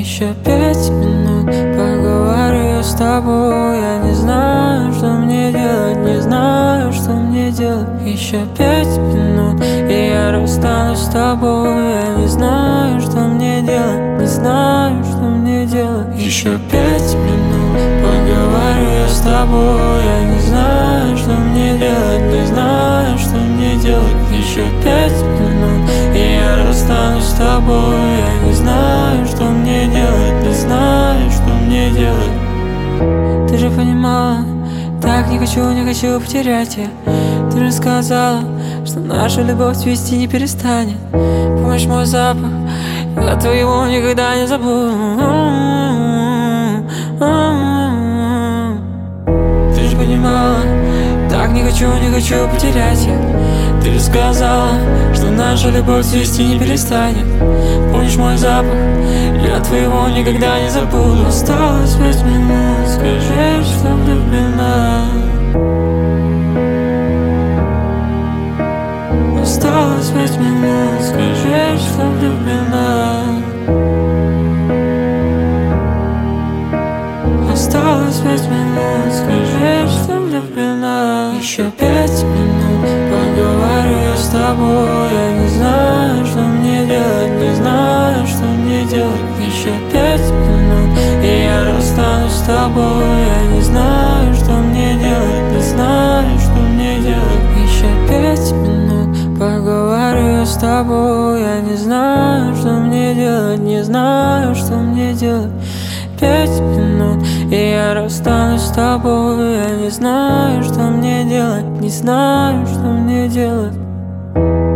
Еще 5 минут поговорю с тобой. Я не знаю, что мне делать, не знаю, что мне делать. Еще 5 минут, и я расстанусь с тобой. Я не знаю, что мне делать, не знаю, что мне делать. Еще 5 минут поговорю я с тобой. Я не знаю, что мне делать, не знаю, что мне делать. Еще 5 минут, и я расстанусь с тобой. Я не знаю, что мне делать, не знаю, что мне делать. Ты же понимала, так не хочу потерять я. Ты же сказала, что наша любовь цвести не перестанет. Помнишь мой запах, я твоего никогда не забуду. Ты же понимала, так не хочу потерять я. Ты же сказала, что наша любовь цвести не перестанет. Помнишь мой запах, я твоего никогда не забуду. Осталось 5 минут, скажи, что влюблена. Осталось 5 минут, скажи, что влюблена. Осталось 5 минут, скажи, что влюблена. Еще 5 минут поговорю я с тобой. Я не знаю, что мне делать, не знаю, что мне делать. Еще 5 минут, и я расстанусь с тобой. Я не знаю, что мне делать, не знаю, что мне делать. Еще 5 минут поговорю я с тобой. Я не знаю, что мне делать, не знаю, что мне делать. 5 минут, и я расстанусь с тобой. Я не знаю, что мне делать, не знаю, что мне делать.